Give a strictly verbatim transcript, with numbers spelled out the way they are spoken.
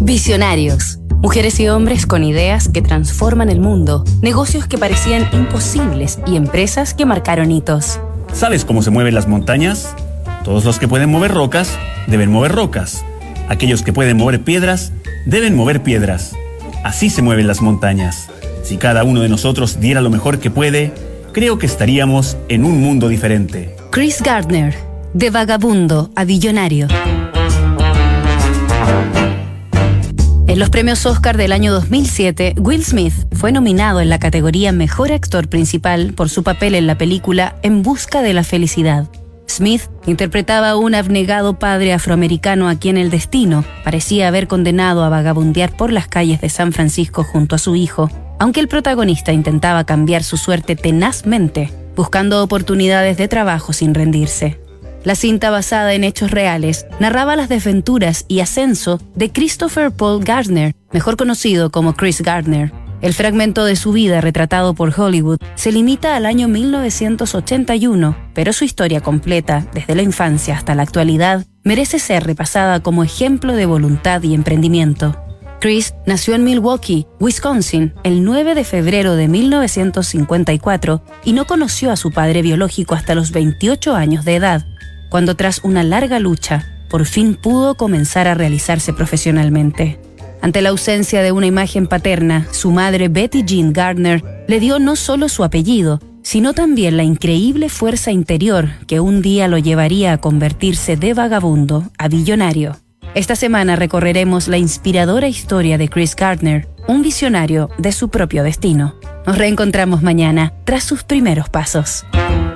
Visionarios. Mujeres y hombres con ideas que transforman el mundo, negocios que parecían imposibles y empresas que marcaron hitos. ¿Sabes cómo se mueven las montañas? Todos los que pueden mover rocas, deben mover rocas. Aquellos que pueden mover piedras, deben mover piedras. Así se mueven las montañas. Si cada uno de nosotros diera lo mejor que puede, creo que estaríamos en un mundo diferente. Chris Gardner, de vagabundo a billonario. En los premios Oscar del año dos mil siete, Will Smith fue nominado en la categoría Mejor Actor Principal por su papel en la película En Busca de la Felicidad. Smith interpretaba a un abnegado padre afroamericano a quien el destino parecía haber condenado a vagabundear por las calles de San Francisco junto a su hijo, aunque el protagonista intentaba cambiar su suerte tenazmente, buscando oportunidades de trabajo sin rendirse. La cinta, basada en hechos reales, narraba las desventuras y ascenso de Christopher Paul Gardner, mejor conocido como Chris Gardner. El fragmento de su vida retratado por Hollywood se limita al año mil novecientos ochenta y uno, pero su historia completa, desde la infancia hasta la actualidad, merece ser repasada como ejemplo de voluntad y emprendimiento. Chris nació en Milwaukee, Wisconsin, el nueve de febrero de mil novecientos cincuenta y cuatro y no conoció a su padre biológico hasta los veintiocho años de edad, cuando tras una larga lucha, por fin pudo comenzar a realizarse profesionalmente. Ante la ausencia de una imagen paterna, su madre Betty Jean Gardner le dio no solo su apellido, sino también la increíble fuerza interior que un día lo llevaría a convertirse de vagabundo a billonario. Esta semana recorreremos la inspiradora historia de Chris Gardner, un visionario de su propio destino. Nos reencontramos mañana tras sus primeros pasos.